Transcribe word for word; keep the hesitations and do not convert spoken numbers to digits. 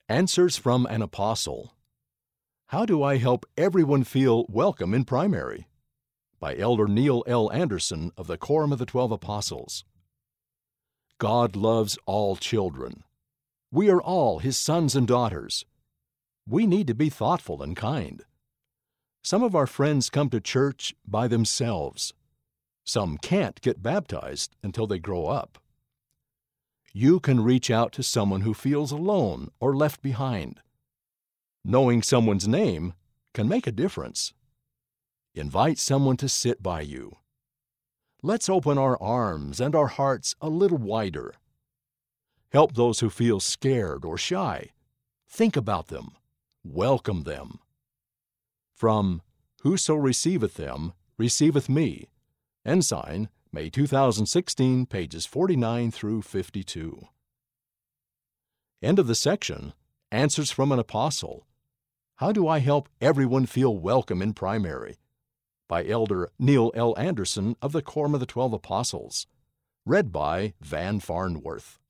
Answers from an Apostle. How do I help everyone feel welcome in primary? By Elder Neil L. Anderson of the Quorum of the Twelve Apostles. God loves all children. We are all His sons and daughters. We need to be thoughtful and kind. Some of our friends come to church by themselves. Some can't get baptized until they grow up. You can reach out to someone who feels alone or left behind. Knowing someone's name can make a difference. Invite someone to sit by you. Let's open our arms and our hearts a little wider. Help those who feel scared or shy. Think about them. Welcome them. From Whoso Receiveth Them, Receiveth Me. Ensign, May two thousand sixteen, pages forty-nine through fifty-two. End of the section. Answers from an Apostle. How do I help everyone feel welcome in primary? By Elder Neil L. Anderson of the Quorum of the Twelve Apostles. Read by Van Farnworth.